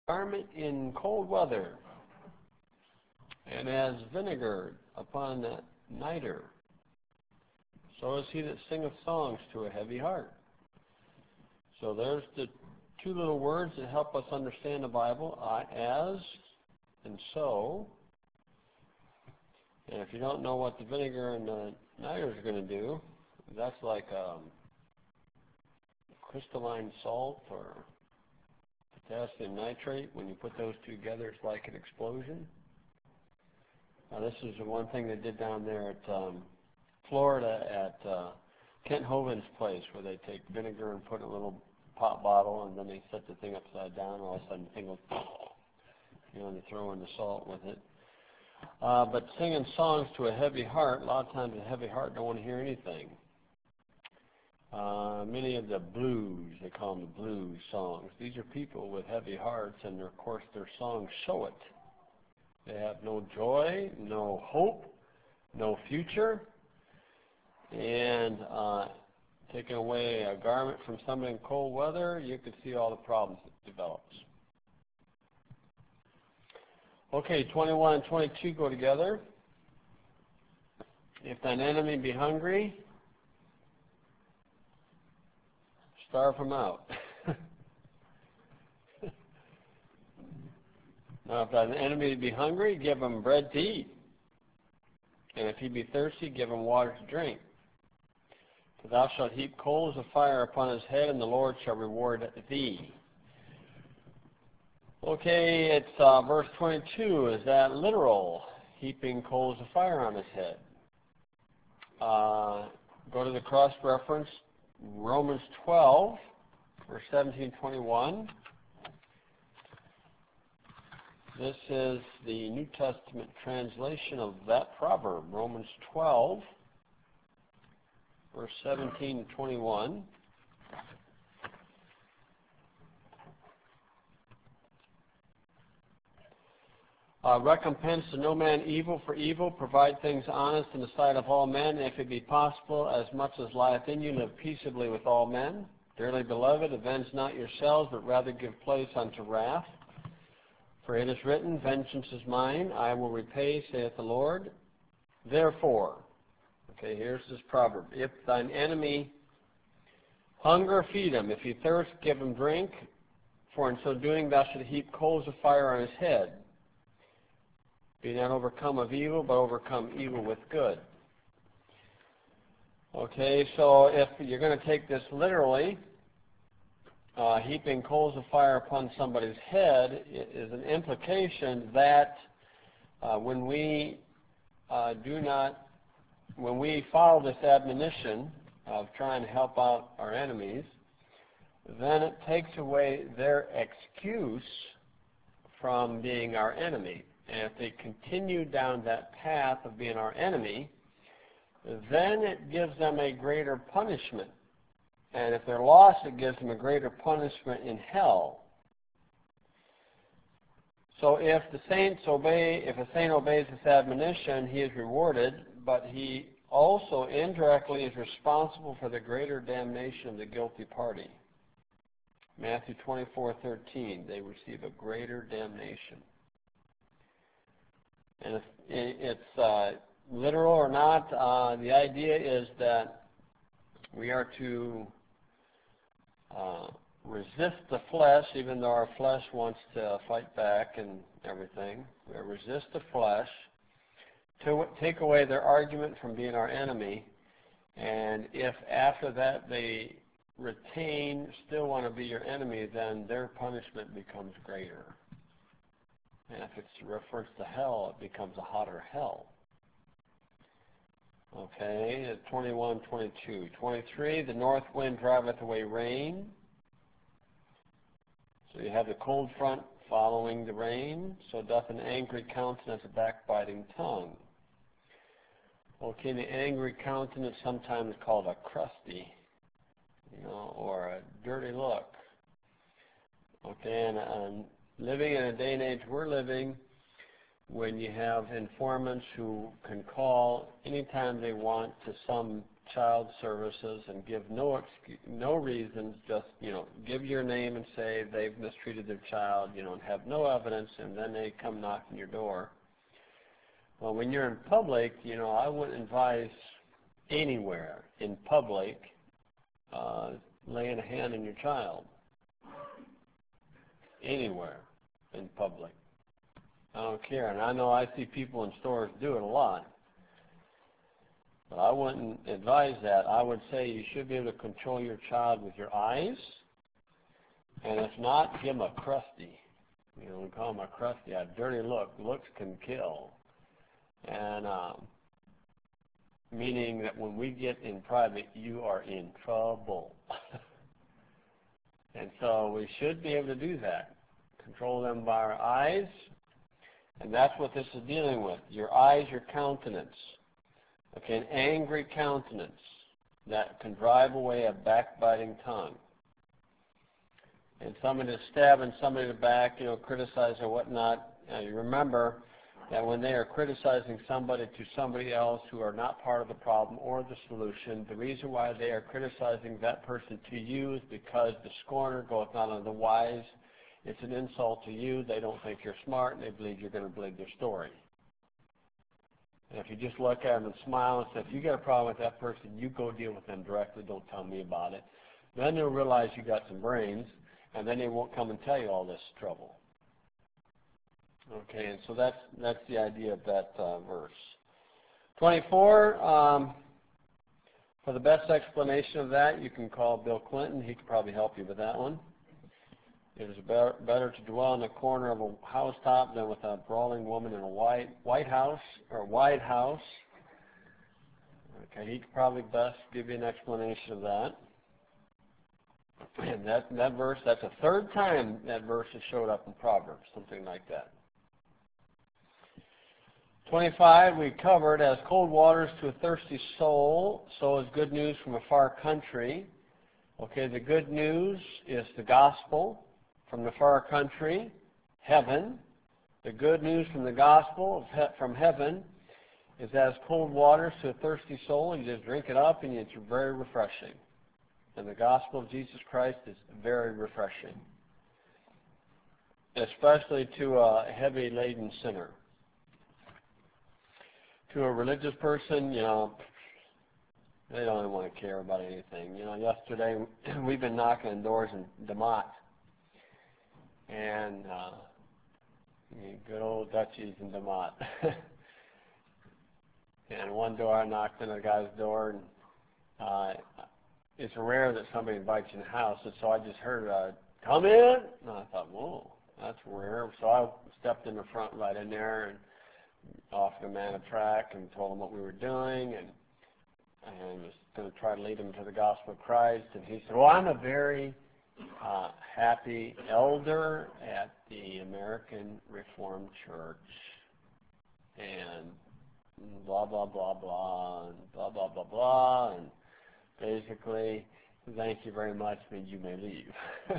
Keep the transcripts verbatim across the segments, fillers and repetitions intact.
garment in cold weather, and as vinegar upon the niter, so is he that singeth songs to a heavy heart. So there's the two little words that help us understand the Bible, uh, as and so. And if you don't know what the vinegar and the niter is going to do, that's like um, crystalline salt or potassium nitrate. When you put those two together, it's like an explosion. Now, this is the one thing they did down there at um, Florida at uh, Kent Hovind's place, where they take vinegar and put in a little pop bottle, and then they set the thing upside down, and all of a sudden the thing goes, you know, and they throw in the salt with it. Uh, but singing songs to a heavy heart, a lot of times a heavy heart don't want to hear anything. Uh, many of the blues, they call them the blues songs, these are people with heavy hearts, and of course their songs show it. They have no joy, no hope, no future, and uh, taking away a garment from somebody in cold weather, you can see all the problems that develops. Okay, twenty-one and twenty-two go together. If thine enemy be hungry, starve him out. Now, if thine enemy be hungry, give him bread to eat. And if he be thirsty, give him water to drink. For thou shalt heap coals of fire upon his head, and the Lord shall reward thee. Okay, it's uh, verse twenty-two. Is that literal? Heaping coals of fire on his head. Uh, go to the cross-reference, Romans twelve, verse seventeen, twenty-one. This is the New Testament translation of that proverb, Romans twelve, verse seventeen to twenty-one. Uh, recompense to no man evil for evil. Provide things honest in the sight of all men. If it be possible, as much as lieth in you, live peaceably with all men. Dearly beloved, avenge not yourselves, but rather give place unto wrath. For it is written, vengeance is mine, I will repay, saith the Lord. Therefore, okay, here's this proverb. If thine enemy hunger, feed him. If he thirst, give him drink. For in so doing thou shalt heap coals of fire on his head. Be not overcome of evil, but overcome evil with good. Okay, so if you're going to take this literally, uh, heaping coals of fire upon somebody's head is an implication that uh, when we uh, do not, when we follow this admonition of trying to help out our enemies, then it takes away their excuse from being our enemy. And if they continue down that path of being our enemy, then it gives them a greater punishment. And if they're lost, it gives them a greater punishment in hell. So if the saints obey, if a saint obeys this admonition, he is rewarded, but he also indirectly is responsible for the greater damnation of the guilty party. Matthew twenty-four thirteen, they receive a greater damnation. And if it's uh, literal or not, uh, the idea is that we are to uh, resist the flesh, even though our flesh wants to fight back and everything. We resist the flesh, to take away their argument from being our enemy, and if after that they retain, still want to be your enemy, then their punishment becomes greater. And if it's a reference to hell, it becomes a hotter hell. Okay, twenty-one, twenty-two. twenty-three, the north wind driveth away rain. So you have the cold front following the rain. So doth an angry countenance a backbiting tongue. Okay, the angry countenance sometimes called a crusty, you know, or a dirty look. Okay, and, and living in a day and age we're living, when you have informants who can call anytime they want to some child services and give no excuse, no reasons, just, you know, give your name and say they've mistreated their child, you know, and have no evidence, and then they come knock on your door. Well, when you're in public, you know, I wouldn't advise anywhere in public uh, laying a hand on your child. Anywhere in public. I don't care. And I know I see people in stores do it a lot. But I wouldn't advise that. I would say you should be able to control your child with your eyes. And if not, give them a crusty. You know, we call them a crusty, a dirty look. Looks can kill. And um, meaning that when we get in private, you are in trouble. And so we should be able to do that. Control them by our eyes. And that's what this is dealing with. Your eyes, your countenance. Okay, an angry countenance that can drive away a backbiting tongue. And somebody is stabbing somebody in the back, you know, criticizing or whatnot. Now, you remember that when they are criticizing somebody to somebody else who are not part of the problem or the solution, the reason why they are criticizing that person to you is because the scorner goeth not unto the wise. It's an insult to you. They don't think you're smart, and they believe you're going to believe their story. And if you just look at them and smile and say, if you got a problem with that person, you go deal with them directly. Don't tell me about it. Then they'll realize you got some brains, and then they won't come and tell you all this trouble. Okay, and so that's that's the idea of that uh, verse. twenty-four, um, for the best explanation of that, you can call Bill Clinton. He could probably help you with that one. It is better, better to dwell in the corner of a housetop than with a brawling woman in a white White House or White House. Okay, he could probably best give you an explanation of that. And that that verse, that's the third time that verse has showed up in Proverbs, something like that. twenty-five, we covered, as cold waters to a thirsty soul, so is good news from a far country. Okay, the good news is the gospel. From the far country, heaven. The good news from the gospel of he- from heaven is as cold waters to a thirsty soul. You just drink it up and it's very refreshing. And the gospel of Jesus Christ is very refreshing, especially to a heavy laden sinner. To a religious person, you know, they don't even want to care about anything. You know, yesterday we've been knocking on doors in DeMott. And uh, good old Dutchies in DeMott. And one door I knocked on a guy's door, and uh, it's rare that somebody invites you in the house, and so I just heard, uh, come in, and I thought, whoa, that's rare. So I stepped in the front right in there and offered a man a tract and told him what we were doing, and, and was going to try to lead him to the gospel of Christ. And he said, well, I'm a very Uh, happy elder at the American Reformed Church, and blah, blah, blah, blah, and blah, blah, blah, blah, and basically, thank you very much, and you may leave.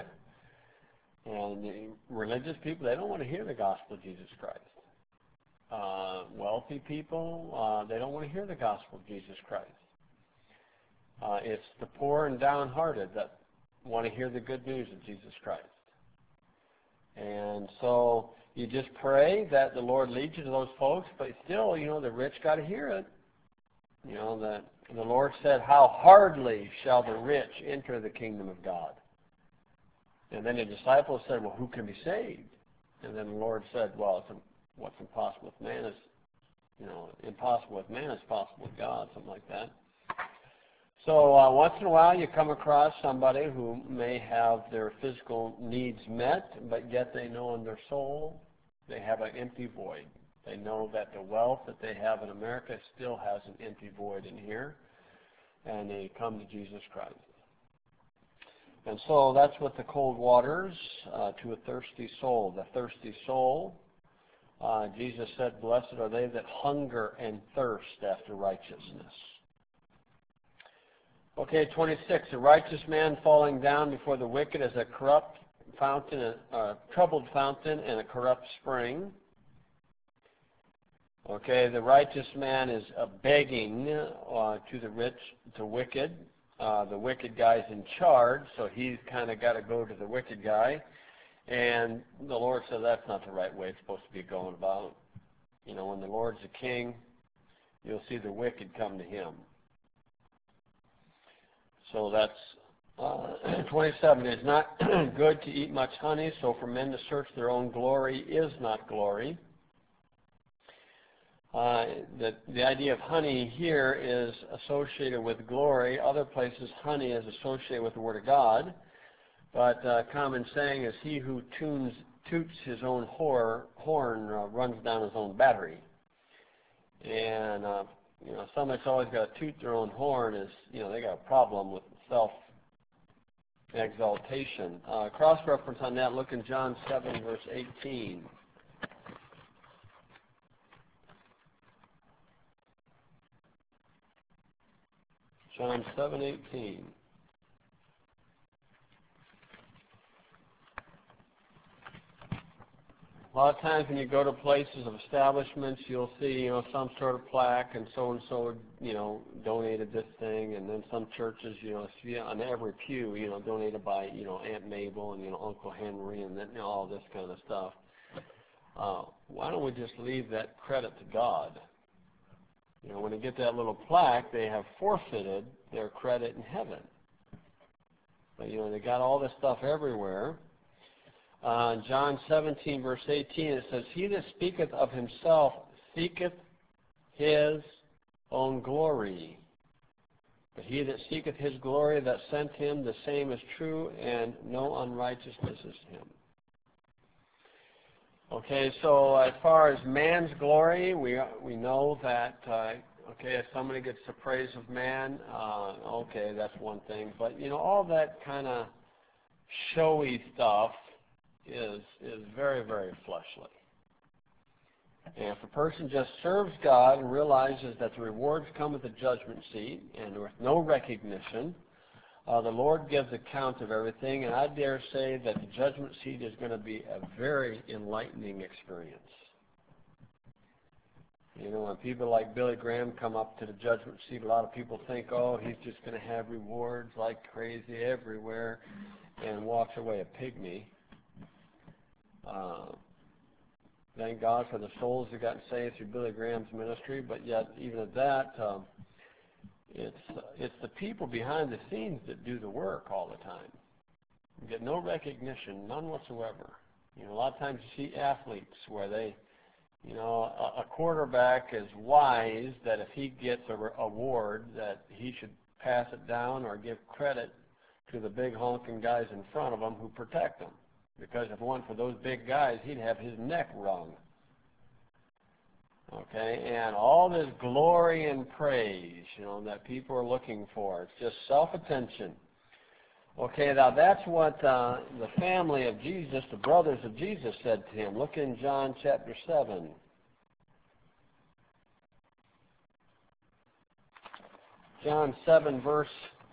And the religious people, they don't want to hear the gospel of Jesus Christ. Uh, wealthy people, uh, they don't want to hear the gospel of Jesus Christ. Uh, it's the poor and downhearted that want to hear the good news of Jesus Christ. And so you just pray that the Lord leads you to those folks, but still, you know, the rich got to hear it. You know, that the Lord said, how hardly shall the rich enter the kingdom of God. And then the disciples said, well, who can be saved? And then the Lord said, well, it's, what's impossible with man is, you know, impossible with man is possible with God, something like that. So uh, once in a while you come across somebody who may have their physical needs met, but yet they know in their soul they have an empty void. They know that the wealth that they have in America still has an empty void in here, and they come to Jesus Christ. And so that's what the cold waters uh, to a thirsty soul. The thirsty soul, uh, Jesus said, blessed are they that hunger and thirst after righteousness. Okay, twenty-six, a righteous man falling down before the wicked is a corrupt fountain, a troubled fountain and a corrupt spring. Okay, the righteous man is uh, begging uh, to the rich, to wicked. Uh, the wicked guy's in charge, so he's kind of got to go to the wicked guy. And the Lord said that's not the right way it's supposed to be going about. You know, when the Lord's the king, you'll see the wicked come to him. So that's uh, twenty-seven. It is not good to eat much honey, so for men to search their own glory is not glory. Uh, the, the idea of honey here is associated with glory. Other places, honey is associated with the Word of God. But uh, common saying is he who tunes, toots his own whore, horn uh, runs down his own battery. And, uh, you know, somebody that's always got to toot their own horn is, you know, they got a problem with self-exaltation. Uh, cross-reference on that, look in John seven, verse eighteen. John seven eighteen. A lot of times when you go to places of establishments, you'll see, you know, some sort of plaque, and so and so, you know, donated this thing, and then some churches, you know, see on every pew, you know, donated by, you know, Aunt Mabel and, you know, Uncle Henry, and then, you know, all this kind of stuff. Uh, why don't we just leave that credit to God? You know, when they get that little plaque, they have forfeited their credit in heaven. But, you know, they got all this stuff everywhere. Uh, John seventeen, verse eighteen, it says, he that speaketh of himself seeketh his own glory. But he that seeketh his glory that sent him, the same is true, and no unrighteousness is him. Okay, so as far as man's glory, we we know that, uh, okay, if somebody gets the praise of man, uh, okay, that's one thing. But, you know, all that kind of showy stuff is is very, very fleshly. And if a person just serves God and realizes that the rewards come at the judgment seat and with no recognition, uh, the Lord gives account of everything, and I dare say that the judgment seat is going to be a very enlightening experience. You know, when people like Billy Graham come up to the judgment seat, a lot of people think, oh, he's just going to have rewards like crazy everywhere, and walks away a pygmy. Uh, thank God for the souls that got saved through Billy Graham's ministry, but yet even at that, um, it's it's the people behind the scenes that do the work all the time. You get no recognition, none whatsoever. You know, a lot of times you see athletes where they, you know, a, a quarterback is wise that if he gets an award that he should pass it down or give credit to the big honking guys in front of him who protect him. Because if it weren't for those big guys, he'd have his neck wrung. Okay, and all this glory and praise, you know, that people are looking for. It's just self-attention. Okay, now that's what uh, the family of Jesus, the brothers of Jesus, said to him. Look in John chapter seven. John seven, verse...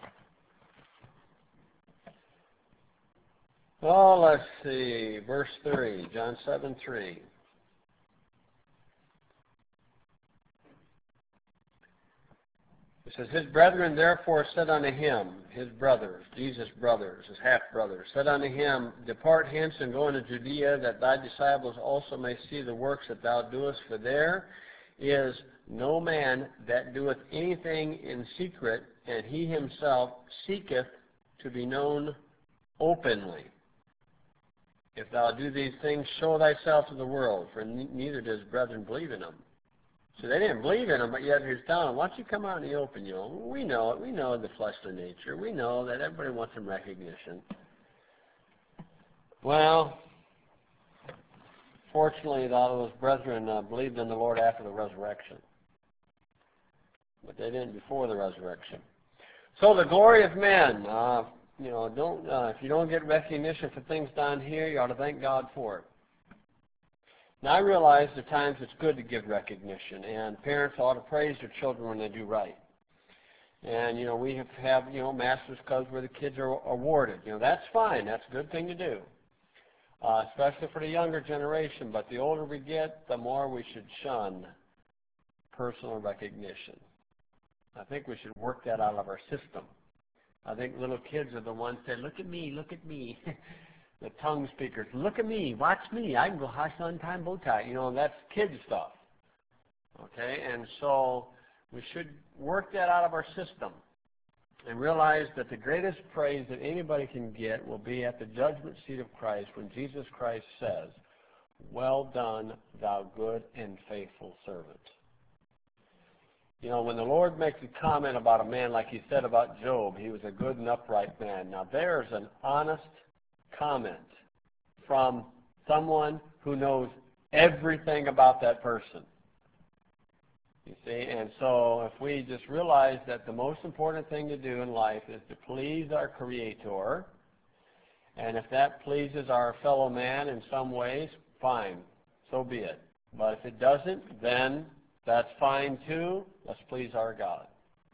Oh, let's see, verse three, John seven, three. It says, his brethren therefore said unto him, his brothers, Jesus' brothers, his half-brothers, said unto him, depart hence and go into Judea, that thy disciples also may see the works that thou doest, for there is no man that doeth anything in secret, and he himself seeketh to be known openly. If thou do these things, show thyself to the world, for neither does brethren believe in him. So they didn't believe in him, but yet he's telling them, why don't you come out in the open? You know, we know it. We know the fleshly nature. We know that everybody wants some recognition. Well, fortunately, a lot of those brethren uh, believed in the Lord after the resurrection. But they didn't before the resurrection. So the glory of men. Uh, you know, don't uh, if you don't get recognition for things down here, you ought to thank God for it. Now, I realize at times it's good to give recognition, and parents ought to praise their children when they do right. And, you know, we have, have you know, Masters Clubs where the kids are awarded. You know, that's fine. That's a good thing to do, uh, especially for the younger generation. But the older we get, the more we should shun personal recognition. I think we should work that out of our system. I think little kids are the ones that say, look at me, look at me. The tongue speakers, look at me, watch me. I can go high sun time bow tie. You know, that's kid stuff. Okay, and so we should work that out of our system and realize that the greatest praise that anybody can get will be at the judgment seat of Christ when Jesus Christ says, well done, thou good and faithful servant. You know, when the Lord makes a comment about a man like he said about Job, he was a good and upright man. Now there's an honest comment from someone who knows everything about that person. You see, and so if we just realize that the most important thing to do in life is to please our Creator, and if that pleases our fellow man in some ways, fine, so be it. But if it doesn't, then that's fine too. Let's please our God.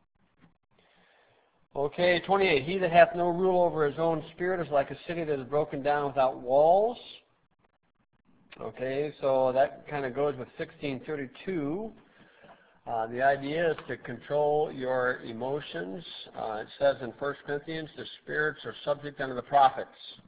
Okay, twenty-eight. He that hath no rule over his own spirit is like a city that is broken down without walls. Okay, so that kind of goes with sixteen thirty-two. Uh, the idea is to control your emotions. Uh, it says in First Corinthians, the spirits are subject unto the prophets.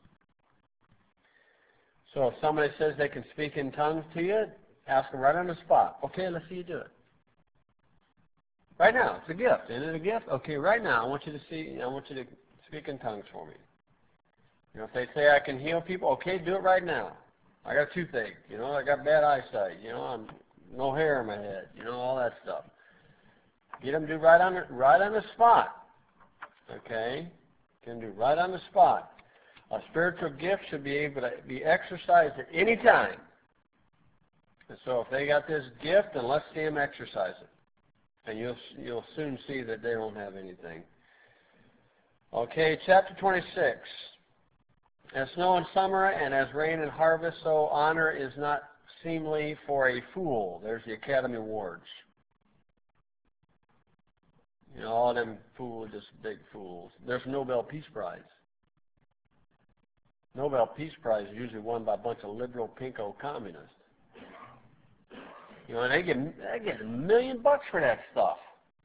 So if somebody says they can speak in tongues to you, ask them right on the spot. Okay, let's see you do it. Right now, it's a gift. Isn't it a gift? Okay, right now, I want you to see. I want you to speak in tongues for me. You know, if they say I can heal people, okay, do it right now. I got toothache. You know, I got bad eyesight. You know, I'm no hair in my head. You know, all that stuff. Get them to do right on the right on the spot. Okay, can do right on the spot. A spiritual gift should be able to be exercised at any time. And so if they got this gift, then let's see them exercise it. And you'll, you'll soon see that they don't have anything. Okay, chapter twenty-six. As snow in summer and as rain in harvest, so honor is not seemly for a fool. There's the Academy Awards. You know, all them fools, just big fools. There's Nobel Peace Prize. Nobel Peace Prize is usually won by a bunch of liberal pinko communists. You know, and they get, they get a million bucks for that stuff.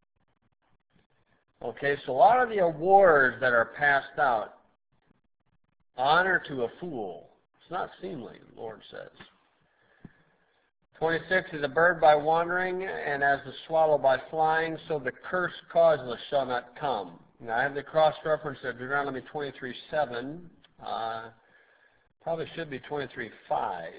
Okay, so a lot of the awards that are passed out, honor to a fool. It's not seemly, the Lord says. twenty-six is a bird by wandering, and as the swallow by flying, so the curse causeless shall not come. Now, I have the cross-reference of Deuteronomy twenty-three seven. Uh, probably should be twenty-three five.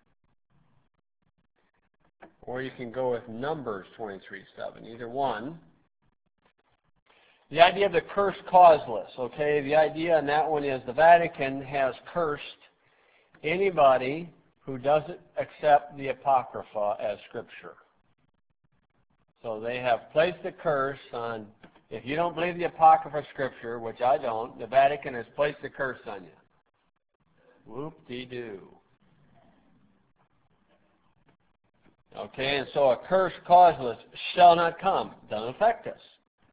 Or you can go with Numbers twenty-three seven, either one. The idea of the curse causeless, okay? The idea in that one is the Vatican has cursed anybody who doesn't accept the Apocrypha as Scripture. So they have placed a curse on, if you don't believe the Apocrypha Scripture, which I don't, the Vatican has placed a curse on you. Whoop-de-doo. Okay, and so a curse causeless shall not come. Doesn't affect us.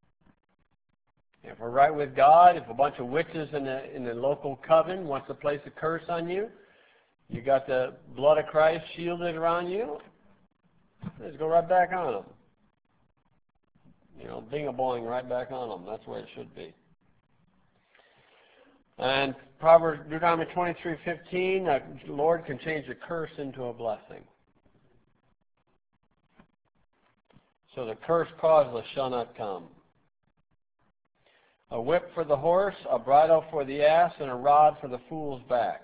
If we're right with God, if a bunch of witches in the in the local coven wants to place a curse on you, you got the blood of Christ shielded around you, just go right back on them. You know, bing-a-boing right back on them. That's the way it should be. And Proverbs, Deuteronomy twenty-three fifteen, the Lord can change a curse into a blessing. So the curse causeless shall not come. A whip for the horse, a bridle for the ass, and a rod for the fool's back.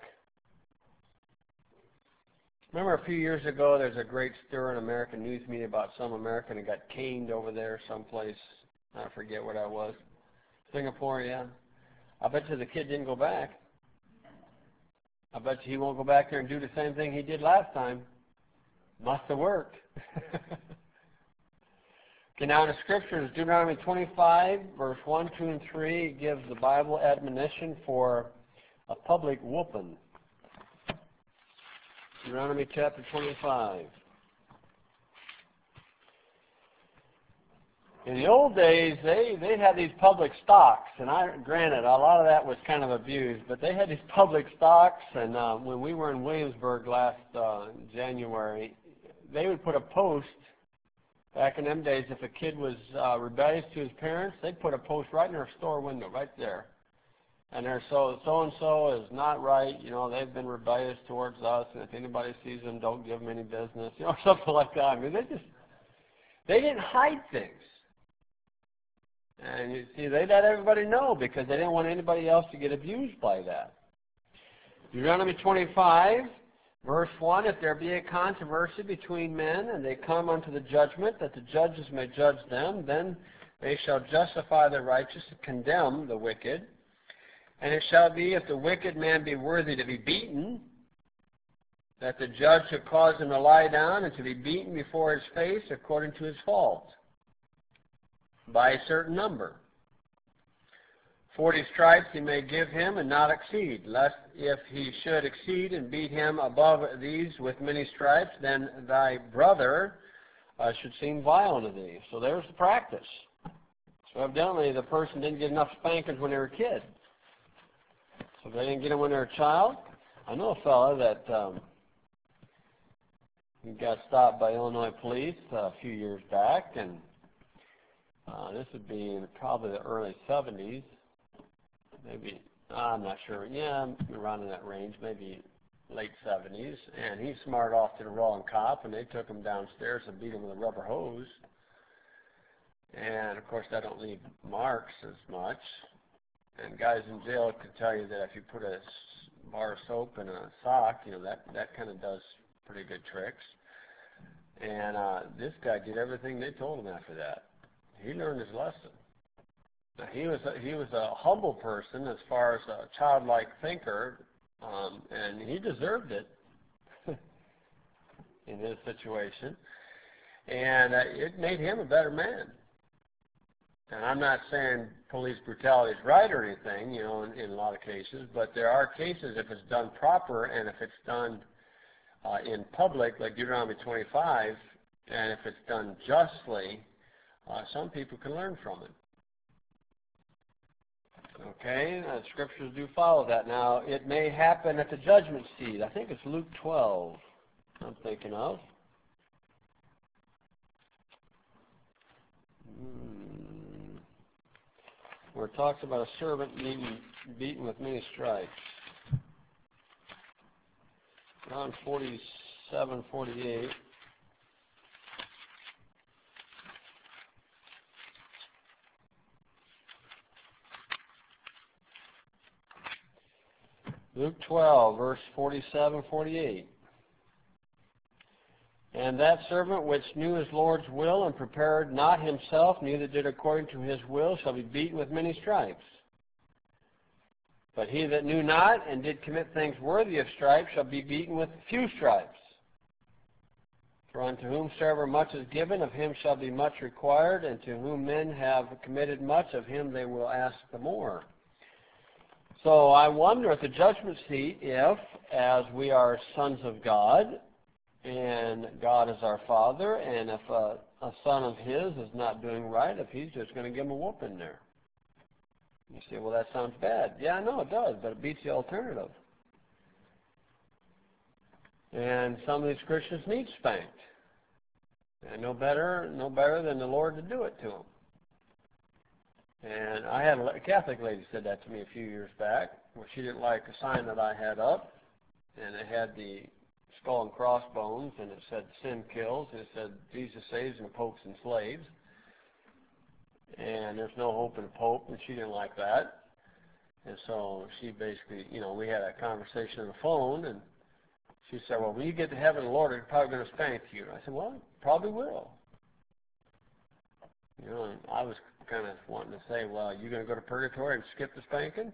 Remember a few years ago, there's a great stir in American news media about some American that got caned over there someplace. I forget where that was. Singapore, yeah. I bet you the kid didn't go back. I bet you he won't go back there and do the same thing he did last time. Must have worked. Okay, now in the Scriptures, Deuteronomy twenty-five, verse one, two, and three gives the Bible admonition for a public whooping. Deuteronomy chapter twenty-five. In the old days, they, they had these public stocks, and I granted, a lot of that was kind of abused, but they had these public stocks, and uh, when we were in Williamsburg last uh, January, they would put a post Back in them days, if a kid was uh, rebellious to his parents, they'd put a post right in their store window, right there. And they're so, so-and-so is not right, you know, they've been rebellious towards us, and if anybody sees them, don't give them any business, you know, something like that. I mean, they just, they didn't hide things. And you see, they let everybody know because they didn't want anybody else to get abused by that. Deuteronomy twenty-five, verse one, if there be a controversy between men, and they come unto the judgment, that the judges may judge them, then they shall justify the righteous and condemn the wicked. And it shall be, if the wicked man be worthy to be beaten, that the judge shall cause him to lie down and to be beaten before his face according to his fault, by a certain number. Forty stripes he may give him and not exceed, lest if he should exceed and beat him above these with many stripes, then thy brother uh, should seem vile unto thee. So there's the practice. So evidently the person didn't get enough spankings when they were a kid. So if they didn't get them when they were a child. I know a fellow that um, he got stopped by Illinois police uh, a few years back, and uh, this would be in probably the early seventies. Maybe, I'm not sure, yeah, around in that range, maybe late seventies. And he smarted off to the wrong cop, and they took him downstairs and beat him with a rubber hose. And, of course, that don't leave marks as much. And guys in jail can tell you that if you put a bar of soap in a sock, you know, that, that kind of does pretty good tricks. And uh, this guy did everything they told him after that. He learned his lesson. Now, he was a, he was a humble person as far as a childlike thinker, um, and he deserved it in his situation. And uh, it made him a better man. And I'm not saying police brutality is right or anything, you know, in, in a lot of cases, but there are cases if it's done proper and if it's done uh, in public, like Deuteronomy twenty-five, and if it's done justly, uh, some people can learn from it. Okay, uh, scriptures do follow that. Now, it may happen at the judgment seat. I think it's Luke twelve I'm thinking of. Hmm. Where it talks about a servant being beaten with many stripes. Around forty-seven, forty-eight. Luke twelve, verse forty-seven, forty-eight. And that servant which knew his Lord's will and prepared not himself, neither did according to his will, shall be beaten with many stripes. But he that knew not and did commit things worthy of stripes shall be beaten with few stripes. For unto whomsoever much is given, of him shall be much required, and to whom men have committed much, of him they will ask the more. So I wonder at the judgment seat if, as we are sons of God, and God is our Father, and if a, a son of his is not doing right, if he's just going to give him a whooping there. You say, well, that sounds bad. Yeah, I know it does, but it beats the alternative. And some of these Christians need spanked. And no better, no better than the Lord to do it to them. And I had a Catholic lady said that to me a few years back, where she didn't like a sign that I had up, and it had the skull and crossbones, and it said sin kills, and it said Jesus saves and the Pope's enslaves. And there's no hope in the Pope, and she didn't like that. And so she basically, you know, we had a conversation on the phone, and she said, well, when you get to heaven, the Lord is probably going to spank you. I said, well, probably will. You know, and I was kind of wanting to say, well, are you going to go to purgatory and skip the spanking?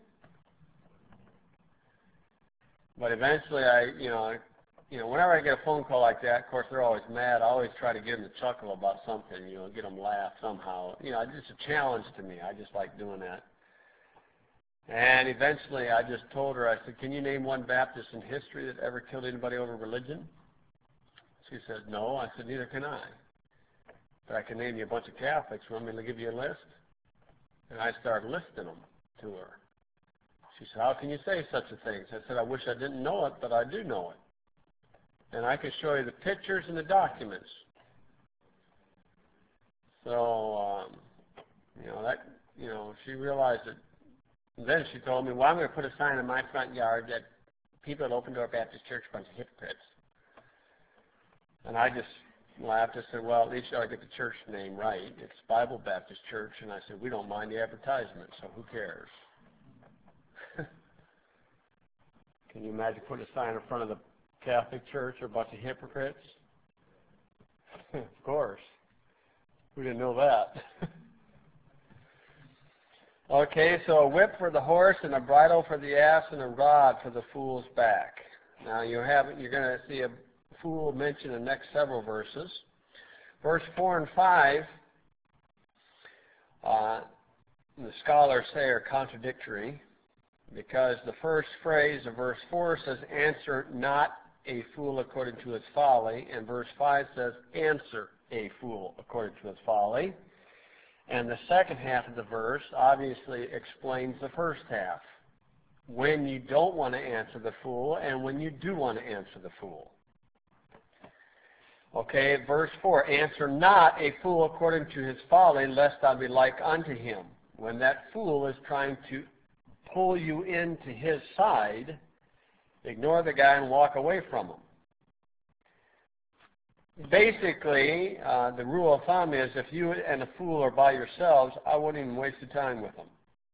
But eventually, I, you know, you know, whenever I get a phone call like that, of course, they're always mad. I always try to get them to chuckle about something, you know, get them to laugh somehow. You know, it's just a challenge to me. I just like doing that. And eventually, I just told her, I said, can you name one Baptist in history that ever killed anybody over religion? She said, no. I said, neither can I. But I can name you a bunch of Catholics. Want me to give you a list? And I started listing them to her. She said, how can you say such a thing? I said, I wish I didn't know it, but I do know it. And I can show you the pictures and the documents. So, um, you know, that, you know, she realized it. And then she told me, well, I'm going to put a sign in my front yard that people at Open Door Baptist Church are a bunch of hypocrites. And I just laughed. I said, well, at least you ought to get the church name right. It's Bible Baptist Church. And I said, we don't mind the advertisement, so who cares? Can you imagine putting a sign in front of the Catholic Church or a bunch of hypocrites? Of course. We didn't know that. Okay, so a whip for the horse and a bridle for the ass and a rod for the fool's back. Now you have you're going to see a fool mentioned in the next several verses. Verse four and five, uh, the scholars say are contradictory, because the first phrase of verse four says, answer not a fool according to his folly, and verse five says, answer a fool according to his folly. And the second half of the verse obviously explains the first half, when you don't want to answer the fool and when you do want to answer the fool. Okay, verse four, answer not a fool according to his folly, lest I be like unto him. When that fool is trying to pull you into his side, ignore the guy and walk away from him. Basically, uh, the rule of thumb is if you and a fool are by yourselves, I wouldn't even waste the time with them.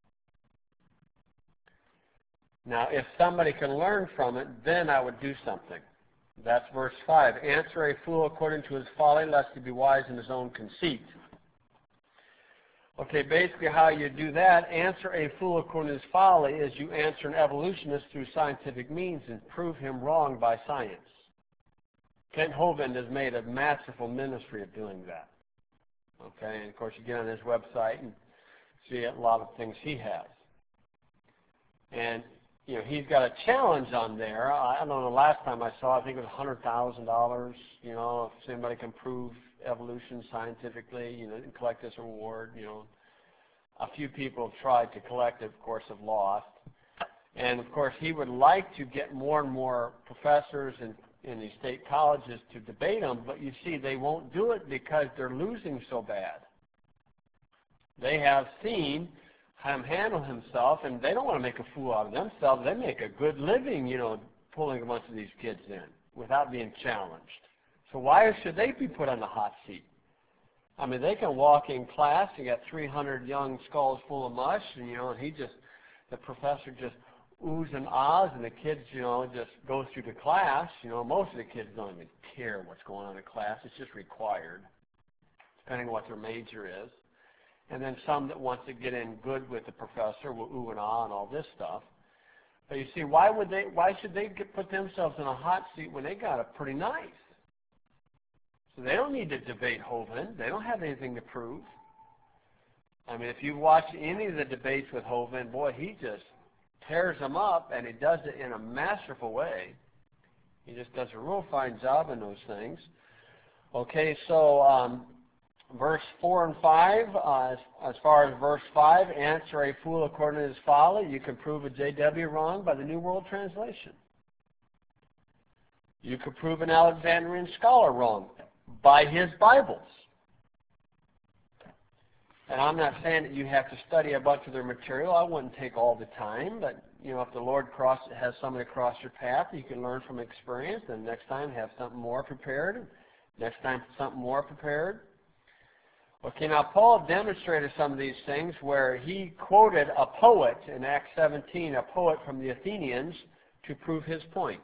Now, if somebody can learn from it, then I would do something. That's verse five. Answer a fool according to his folly, lest he be wise in his own conceit. Okay, basically how you do that, answer a fool according to his folly, is you answer an evolutionist through scientific means and prove him wrong by science. Kent Hovind has made a masterful ministry of doing that. Okay, and of course you get on his website and see a lot of things he has. And, you know, he's got a challenge on there. I don't know, the last time I saw, I think it was one hundred thousand dollars, you know, if somebody can prove evolution scientifically, you know, and collect this reward, you know. A few people have tried to collect it, of course, have lost. And, of course, he would like to get more and more professors and in these state colleges to debate them, but you see they won't do it because they're losing so bad. They have seen him handle himself, and they don't want to make a fool out of themselves. They make a good living, you know, pulling a bunch of these kids in without being challenged. So why should they be put on the hot seat? I mean, they can walk in class and get three hundred young skulls full of mush, and, you know, and he just, the professor just oohs and ahs, and the kids, you know, just go through the class. You know, most of the kids don't even care what's going on in class. It's just required, depending on what their major is. And then some that want to get in good with the professor will ooh and ah and all this stuff. But you see, why would they? Why should they get, put themselves in a hot seat when they got it pretty nice? So they don't need to debate Hovind. They don't have anything to prove. I mean, if you watch any of the debates with Hovind, boy, he just tears them up, and he does it in a masterful way. He just does a real fine job in those things. Okay, so um, verse four and five, uh, as, as far as verse five, answer a fool according to his folly. You can prove a J W wrong by the New World Translation. You could prove an Alexandrian scholar wrong by his Bibles. And I'm not saying that you have to study a bunch of their material. I wouldn't take all the time, but you know, if the Lord cross, has somebody cross your path, you can learn from experience, and next time have something more prepared. Next time something more prepared. Okay, now Paul demonstrated some of these things where he quoted a poet in Acts seventeen, a poet from the Athenians, to prove his point.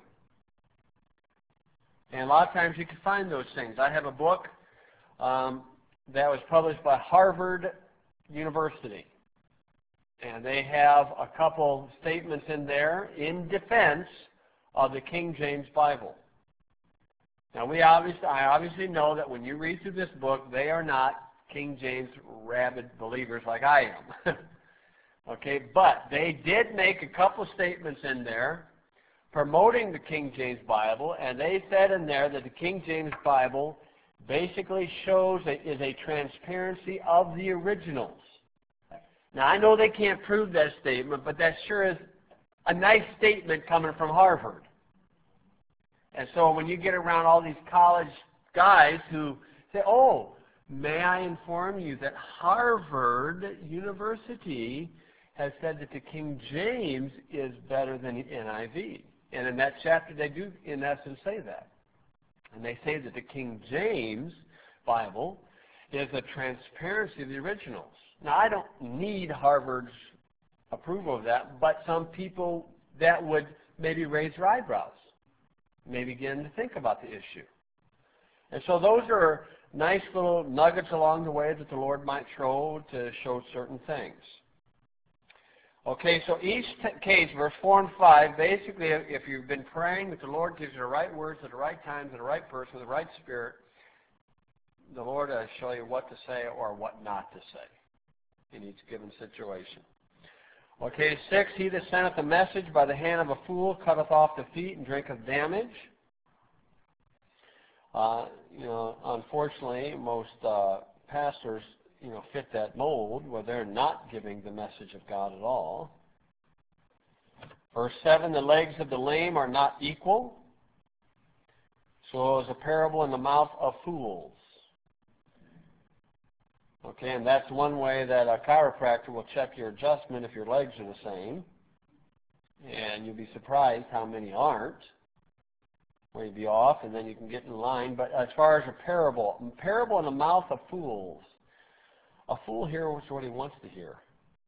And a lot of times you can find those things. I have a book um, that was published by Harvard University. And they have a couple statements in there in defense of the King James Bible. Now, we obviously, I obviously know that when you read through this book, they are not King James rabid believers like I am. Okay, but they did make a couple statements in there promoting the King James Bible, and they said in there that the King James Bible basically shows a, is a transparency of the originals. Now, I know they can't prove that statement, but that sure is a nice statement coming from Harvard. And so when you get around all these college guys who say, oh, May I inform you that Harvard University has said that the King James is better than the N I V. And in that chapter, they do, in essence, say that. And they say that the King James Bible is a transparency of the originals. Now, I don't need Harvard's approval of that, but some people that would maybe raise their eyebrows, maybe begin to think about the issue. And so those are nice little nuggets along the way that the Lord might throw to show certain things. Okay, so each case, verse four and five, basically if you've been praying that the Lord gives you the right words at the right time to the right person with the right spirit, the Lord will show you what to say or what not to say in each given situation. Okay, six, he that sendeth a message by the hand of a fool cutteth off the feet and drinketh damage. Uh, you know, unfortunately, most uh, pastors, you know, fit that mold where they're not giving the message of God at all. Verse seven, the legs of the lame are not equal, so is a parable in the mouth of fools. Okay, and that's one way that a chiropractor will check your adjustment if your legs are the same. And you'll be surprised how many aren't. Where you'll be off, and then you can get in line. But as far as a parable, a parable in the mouth of fools. A fool hears what he wants to hear.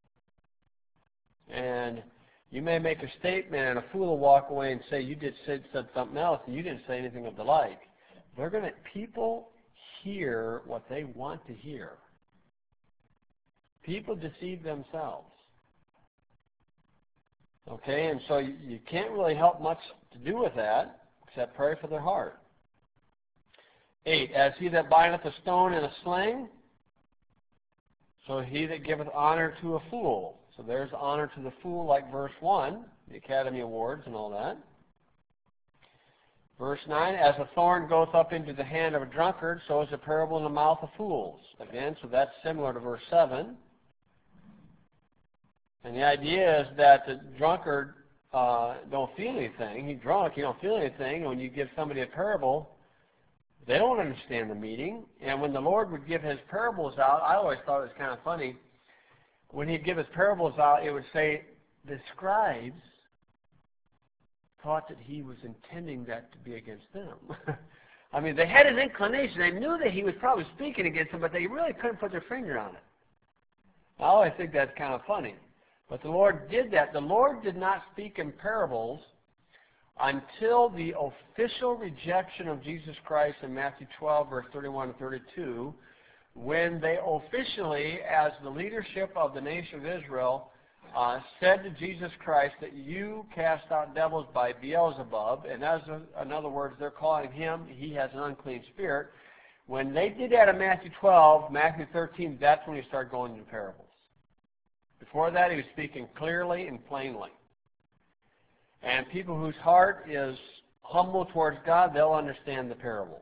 And you may make a statement, and a fool will walk away and say, you did said, said something else, and you didn't say anything of the like. They're going to, people hear what they want to hear. People deceive themselves. Okay, and so you, you can't really help much to do with that, except pray for their heart. Eight, as he that bindeth a stone in a sling, so he that giveth honor to a fool. So there's honor to the fool, like verse one, the Academy Awards and all that. Verse nine, as a thorn goeth up into the hand of a drunkard, so is a parable in the mouth of fools. Again, so that's similar to verse seven. And the idea is that the drunkard uh, don't feel anything. He's drunk, he don't feel anything. And when you give somebody a parable, they don't understand the meaning. And when the Lord would give his parables out, I always thought it was kind of funny. When he'd give his parables out, it would say, the scribes thought that he was intending that to be against them. I mean, they had an inclination. They knew that he was probably speaking against them, but they really couldn't put their finger on it. I always think that's kind of funny. But the Lord did that. The Lord did not speak in parables until the official rejection of Jesus Christ in Matthew twelve, verse thirty-one and thirty-two, when they officially, as the leadership of the nation of Israel, uh, said to Jesus Christ that you cast out devils by Beelzebub, and as a, in other words, they're calling him, he has an unclean spirit. When they did that in Matthew twelve, Matthew thirteen, that's when he started going into parables. Before that, he was speaking clearly and plainly. And people whose heart is humble towards God, they'll understand the parable.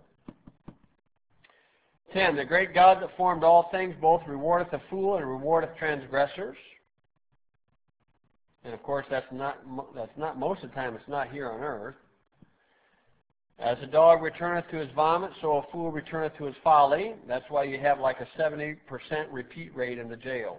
ten. The great God that formed all things both rewardeth the fool and rewardeth transgressors. And of course, that's not, that's not most of the time, it's not here on earth. As a dog returneth to his vomit, so a fool returneth to his folly. That's why you have like a seventy percent repeat rate in the jails.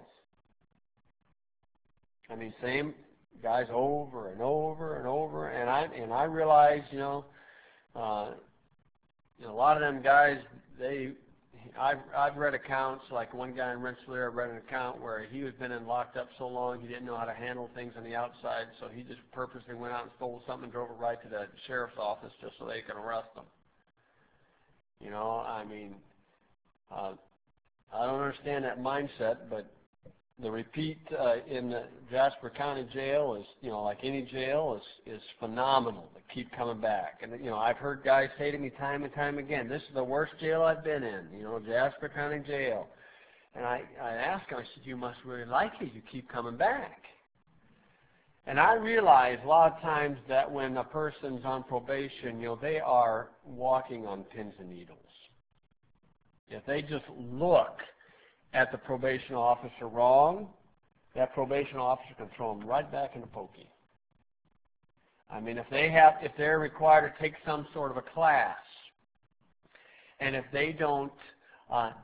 I mean, same guys over and over and over, and I and I realize, you know, uh, you know, a lot of them guys, they, I've I've read accounts like one guy in Rensselaer. I read an account where he was been in locked up so long he didn't know how to handle things on the outside, so he just purposely went out and stole something and drove it right to the sheriff's office just so they could arrest him. You know, I mean, uh, I don't understand that mindset, but the repeat uh, in the Jasper County Jail is, you know, like any jail, is is phenomenal. They keep coming back. And, you know, I've heard guys say to me time and time again, this is the worst jail I've been in, you know, Jasper County Jail. And I, I asked him, I said, you must really like it. You keep coming back. And I realize a lot of times that when a person's on probation, you know, they are walking on pins and needles. If they just look at the probation officer wrong, that probation officer can throw them right back in the pokey. I mean, if they have, if they're required to take some sort of a class, and if they don't uh,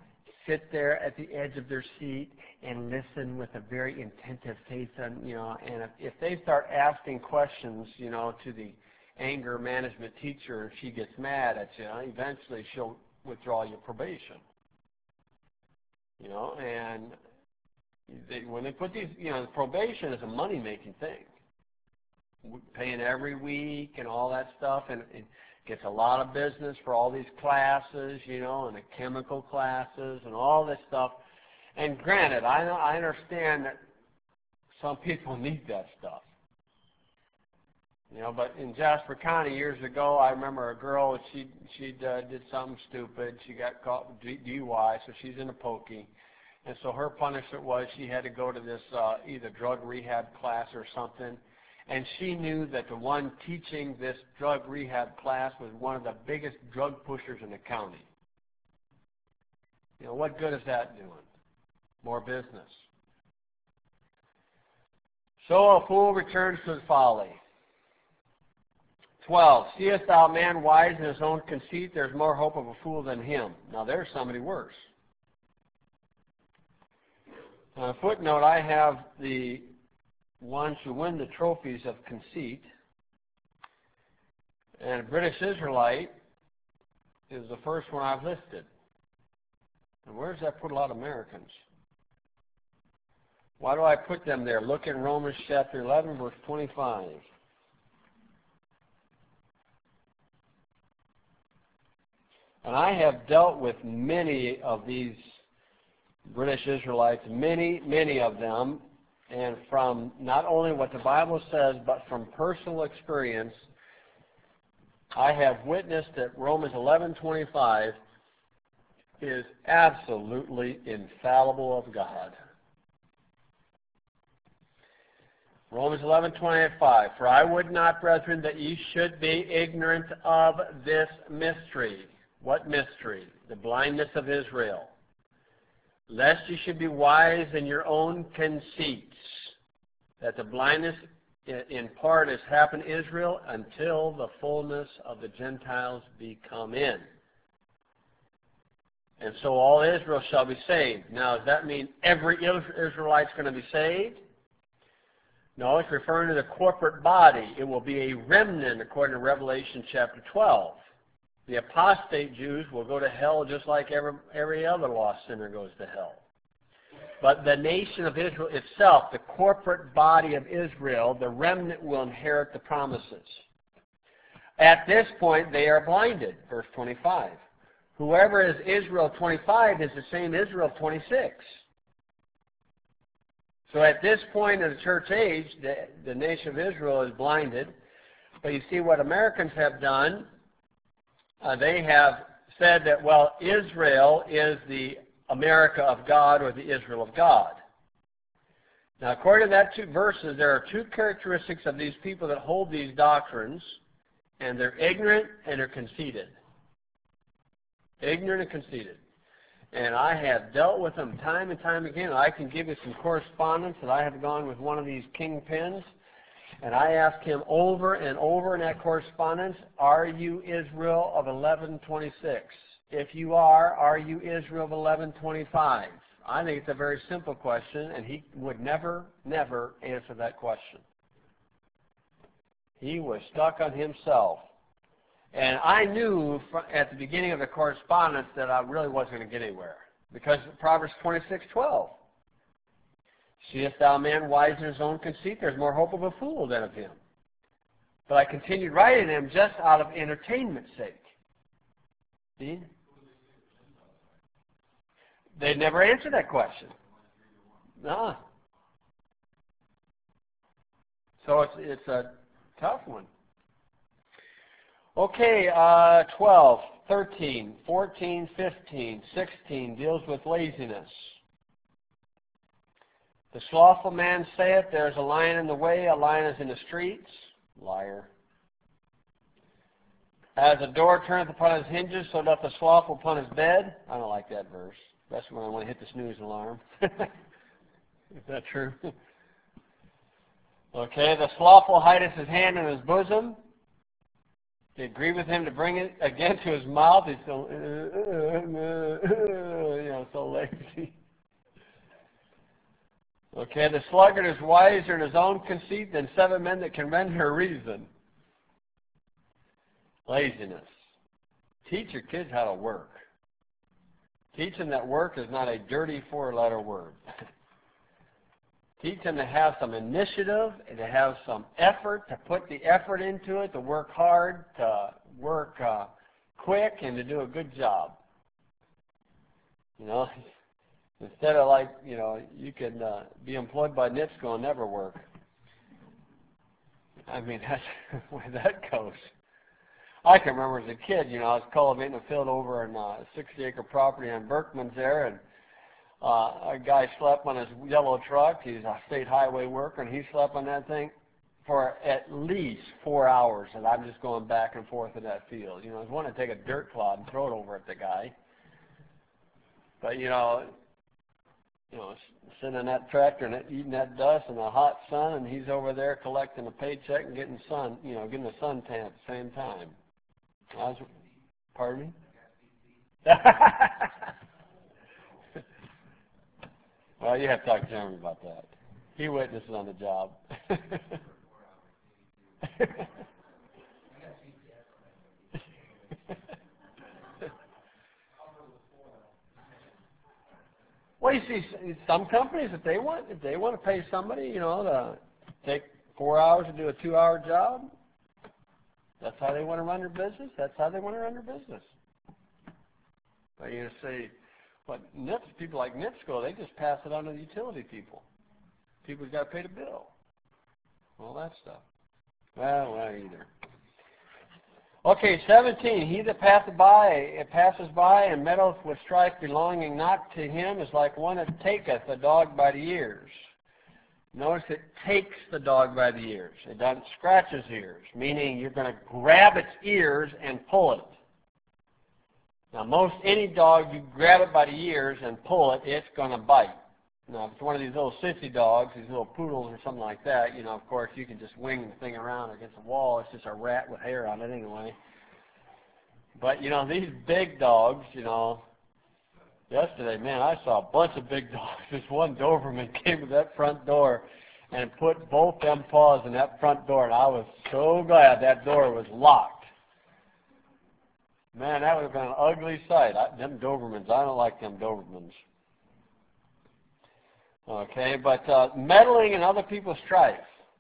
sit there at the edge of their seat and listen with a very intentive face, on, you know, and if, if they start asking questions, you know, to the anger management teacher and she gets mad at you, eventually she'll withdraw your probation. You know, and they, when they put these, you know, probation is a money-making thing. Paying every week and all that stuff, and it gets a lot of business for all these classes, you know, and the chemical classes and all this stuff. And granted, I, I understand that some people need that stuff. You know, but in Jasper County years ago, I remember a girl, she she uh, did something stupid. She got caught with D U I, so she's in a pokey. And so her punishment was she had to go to this uh, either drug rehab class or something. And she knew that the one teaching this drug rehab class was one of the biggest drug pushers in the county. You know, what good is that doing? More business. So a fool returns to his folly. twelve. Seest thou a man wise in his own conceit? There's more hope of a fool than him. Now there's somebody worse. On a footnote, I have the ones who win the trophies of conceit. And a British Israelite is the first one I've listed. And where does that put a lot of Americans? Why do I put them there? Look in Romans chapter eleven, verse twenty-five. And I have dealt with many of these British Israelites, many, many of them, and from not only what the Bible says, but from personal experience, I have witnessed that Romans eleven twenty-five is absolutely infallible of God. Romans eleven twenty-five, for I would not, brethren, that ye should be ignorant of this mystery. What mystery? The blindness of Israel. Lest ye should be wise in your own conceits, that the blindness in part has happened in Israel until the fullness of the Gentiles be come in. And so all Israel shall be saved. Now, does that mean every Israelite's going to be saved? No, it's referring to the corporate body. It will be a remnant according to Revelation chapter twelve. The apostate Jews will go to hell just like every, every other lost sinner goes to hell. But the nation of Israel itself, the corporate body of Israel, the remnant will inherit the promises. At this point, they are blinded, verse twenty-five. Whoever is Israel twenty-five is the same Israel twenty-six. So at this point in the church age, the, the nation of Israel is blinded. But you see what Americans have done, uh, they have said that, well, Israel is the America of God or the Israel of God. Now, according to that two verses, there are two characteristics of these people that hold these doctrines, and they're ignorant and they're conceited. Ignorant and conceited. And I have dealt with them time and time again. I can give you some correspondence that I have gone with one of these kingpins, and I asked him over and over in that correspondence, are you Israel of eleven twenty-six? If you are, are you Israel of eleven twenty-five? I think it's a very simple question, and he would never, never answer that question. He was stuck on himself. And I knew at the beginning of the correspondence that I really wasn't going to get anywhere. Because Proverbs twenty-six twelve. Seest thou a man wise in his own conceit? There's more hope of a fool than of him. But I continued writing him just out of entertainment's sake. See? They never answered that question. No. So it's, it's a tough one. Okay, uh, twelve, thirteen, fourteen, fifteen, sixteen deals with laziness. The slothful man saith, there's a lion in the way, a lion is in the streets. Liar. As a door turneth upon his hinges, so doth the slothful upon his bed. I don't like that verse. That's when I want to hit the snooze alarm. Is that true? Okay, the slothful hideth his hand in his bosom. to agree with him to bring it again to his mouth. He's so, uh, uh, uh, you know, so lazy. Okay, the sluggard is wiser in his own conceit than seven men that can render reason. Laziness. Teach your kids how to work. Teach them that work is not a dirty four-letter word. Teach them to have some initiative and to have some effort, to put the effort into it, to work hard, to work uh, quick, and to do a good job. You know, instead of like, you know, you can uh, be employed by N I T S C O and never work. I mean, that's where that goes. I can remember as a kid, you know, I was cultivating a field over in a sixty acre property on Berkman's there, and uh, a guy slept on his yellow truck. He's a state highway worker, and he slept on that thing for at least four hours, and I'm just going back and forth in that field. You know, I was wanting to take a dirt clod and throw it over at the guy. But, you know, you know, sitting in that tractor and eating that dust in the hot sun, and he's over there collecting a paycheck and getting sun, you know, getting a suntan at the same time. I was, pardon me? Well, you have to talk to Jeremy about that. He witnessed it on the job. Well, you see, some companies, if they want, if they want to pay somebody, you know, to take four hours to do a two-hour job, that's how they want to run their business. That's how they want to run their business. But you're going to say, but N I T S, people like N I T S C O, they just pass it on to the utility people. People's got to pay the bill. All that stuff. Well, well, either. Okay, seventeen. He that passeth by, it passes by and meddleth with strife belonging not to him is like one that taketh a dog by the ears. Notice it takes the dog by the ears. It doesn't scratch his ears, meaning you're going to grab its ears and pull it. Now, most any dog, you grab it by the ears and pull it, it's going to bite. Now, if it's one of these little sissy dogs, these little poodles or something like that, you know, of course, you can just wing the thing around against the wall. It's just a rat with hair on it anyway. But, you know, these big dogs, you know, yesterday, man, I saw a bunch of big dogs. This one Doberman came to that front door and put both them paws in that front door, and I was so glad that door was locked. Man, that would have been an ugly sight. I, them Dobermans, I don't like them Dobermans. Okay, but uh, meddling in other people's strife.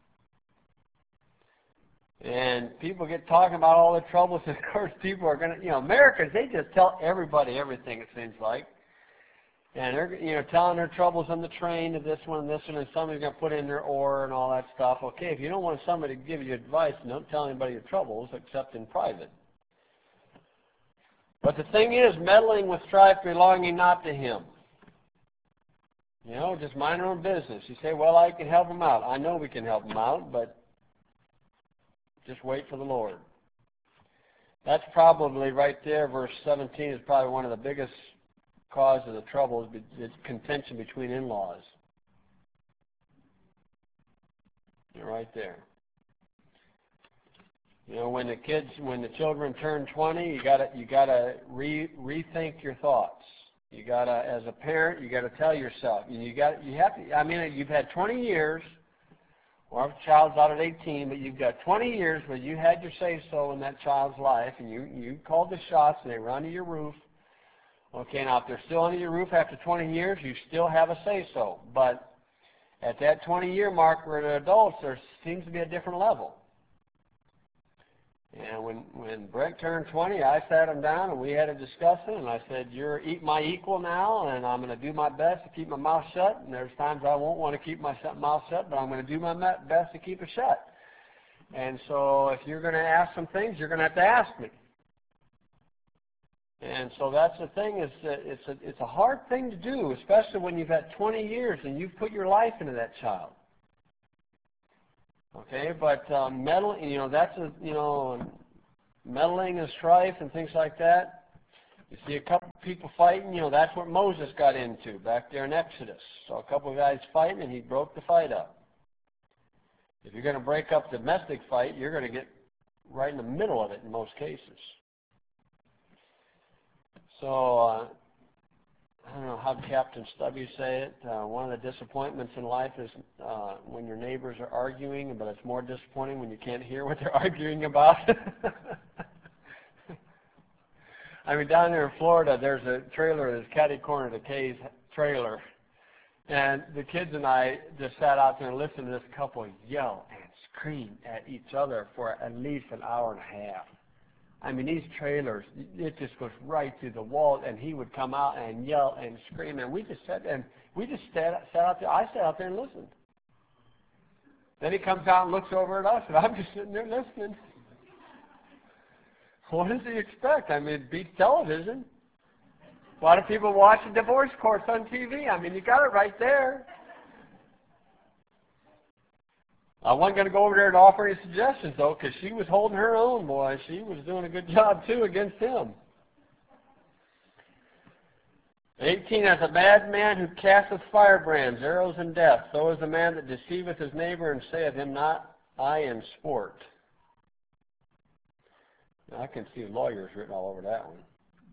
And people get talking about all the troubles, and of course people are going to, you know, Americans, they just tell everybody everything, it seems like. And they're, you know, telling their troubles on the train to this one and this one, and somebody's going to put in their oar and all that stuff. Okay, if you don't want somebody to give you advice, don't tell anybody your troubles except in private. But the thing is, meddling with strife belonging not to him. You know, just mind your own business. You say, well, I can help them out. I know we can help them out, but just wait for the Lord. That's probably right there, verse seventeen is probably one of the biggest causes of the trouble, is contention between in-laws. You're right there. You know, when the kids, when the children turn twenty, you gotta, you gotta re, rethink your thoughts. You gotta, as a parent, you gotta tell yourself, you got, you have to. I mean, you've had twenty years, or if a child's out at eighteen, but you've got twenty years where you had your say-so in that child's life, and you you called the shots, and they were under your roof. Okay, now if they're still under your roof after twenty years, you still have a say-so. But at that twenty-year mark, where they're adults, there seems to be a different level. And when, when Brett turned twenty, I sat him down and we had a discussion, and I said, you're my equal now, and I'm going to do my best to keep my mouth shut, and there's times I won't want to keep my mouth shut, but I'm going to do my best to keep it shut. And so if you're going to ask some things, you're going to have to ask me. And so that's the thing, is that it's a, it's a hard thing to do, especially when you've had twenty years and you've put your life into that child. Okay, but uh, meddling, you know, that's a, you know, meddling and strife and things like that. You see a couple people fighting, you know, that's what Moses got into back there in Exodus. So a couple of guys fighting, and he broke the fight up. If you're going to break up the domestic fight, you're going to get right in the middle of it in most cases. So, uh, I don't know how Captain Stubby say it. Uh, one of the disappointments in life is uh, when your neighbors are arguing, but it's more disappointing when you can't hear what they're arguing about. I mean, down there in Florida, there's a trailer that's catty corner to Kay's trailer. And the kids and I just sat out there and listened to this couple yell and scream at each other for at least an hour and a half. I mean, these trailers, it just goes right through the wall, and he would come out and yell and scream, and we just sat and we just sat, sat out there. I sat out there and listened. Then he comes out and looks over at us, and I'm just sitting there listening. What does he expect? I mean, it beats television. Why do people watch the divorce courts on T V? I mean, you got it right there. I wasn't going to go over there and offer any suggestions, though, because she was holding her own, boy. She was doing a good job, too, against him. eighteen, as a madman who casteth firebrands, arrows, and death, so is the man that deceiveth his neighbor and saith him not, I in sport. Now, I can see lawyers written all over that one.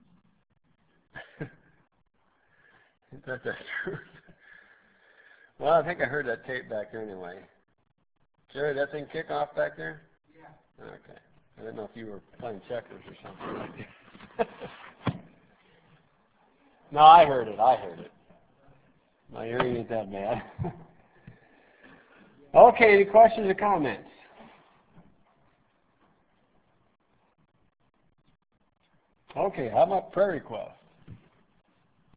Is that the truth? Well, I think I heard that tape back there anyway. Jerry, that thing kick off back there? Yeah. Okay. I didn't know if you were playing checkers or something like that. No, I heard it. I heard it. My hearing ain't that bad. Okay, any questions or comments? Okay, how about prayer requests?